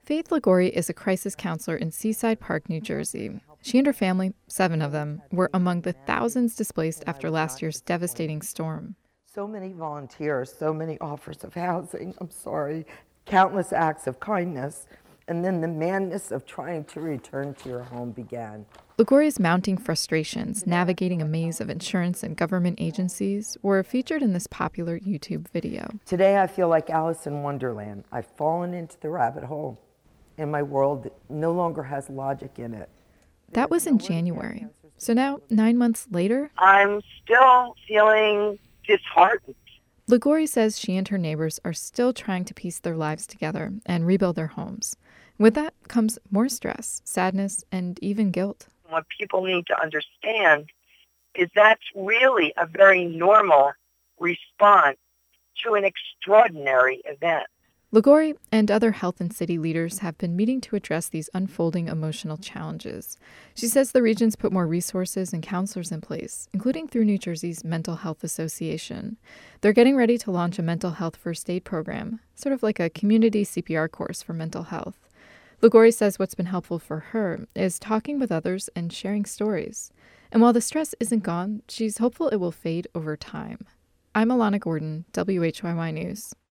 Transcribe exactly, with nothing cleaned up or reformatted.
Faith Liguori is a crisis counselor in Seaside Park, New Jersey. She and her family, seven of them, were among the thousands displaced after last year's devastating storm. So many volunteers, so many offers of housing, I'm sorry, countless acts of kindness, and then the madness of trying to return to your home began. Liguori's mounting frustrations navigating a maze of insurance and government agencies were featured in this popular YouTube video. Today I feel like Alice in Wonderland. I've fallen into the rabbit hole, and my world no longer has logic in it. That was in January. So now, nine months later, I'm still feeling disheartened. Liguori says she and her neighbors are still trying to piece their lives together and rebuild their homes. With that comes more stress, sadness, and even guilt. What people need to understand is that's really a very normal response to an extraordinary event. Liguori and other health and city leaders have been meeting to address these unfolding emotional challenges. She says the region's put more resources and counselors in place, including through New Jersey's Mental Health Association. They're getting ready to launch a mental health first aid program, sort of like a community C P R course for mental health. Liguori says what's been helpful for her is talking with others and sharing stories. And while the stress isn't gone, she's hopeful it will fade over time. I'm Alana Gordon, W H Y Y News.